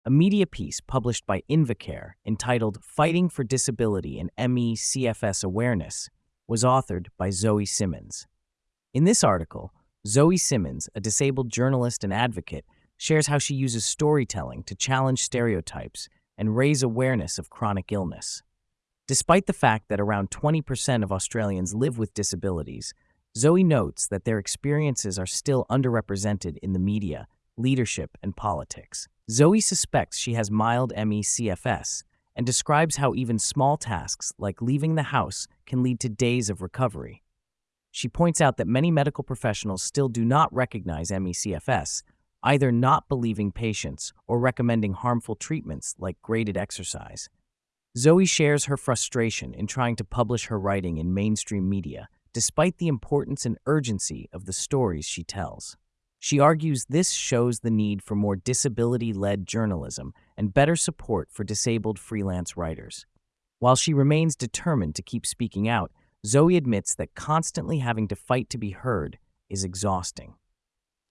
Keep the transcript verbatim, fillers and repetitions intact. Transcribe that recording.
A media piece published by Invacare entitled Fighting for Disability and M E C F S Awareness was authored by Zoe Simmons. In this article, Zoe Simmons, a disabled journalist and advocate, shares how she uses storytelling to challenge stereotypes and raise awareness of chronic illness. Despite the fact that around twenty percent of Australians live with disabilities, Zoe notes that their experiences are still underrepresented in the media, leadership, and politics. Zoe suspects she has mild M E C F S and describes how even small tasks like leaving the house can lead to days of recovery. She points out that many medical professionals still do not recognize M E C F S, either not believing patients or recommending harmful treatments like graded exercise. Zoe shares her frustration in trying to publish her writing in mainstream media, despite the importance and urgency of the stories she tells. She argues this shows the need for more disability-led journalism and better support for disabled freelance writers. While she remains determined to keep speaking out, Zoe admits that constantly having to fight to be heard is exhausting.